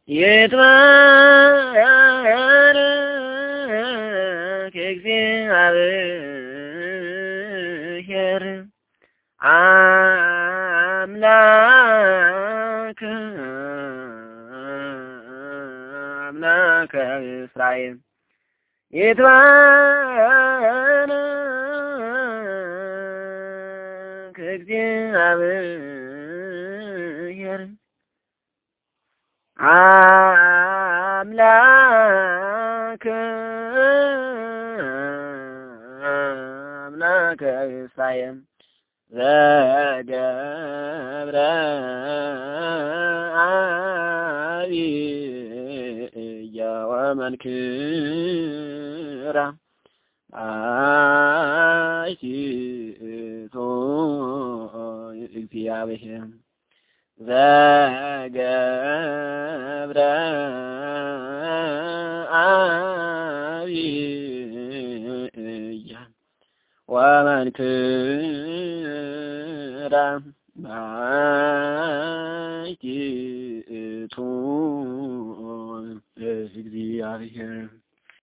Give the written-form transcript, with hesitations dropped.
ይትባረክ እግዚአብሔር አምላከ እስራኤል ይትባረክ እግዚአብሔር አምላከ እስራኤል ዘገብረ አብየ ወመንክራ አይቲቶ እግዚአብሔር ዘገብረ አብየ ወመንክራ አይቲቶ እግዚአብሔር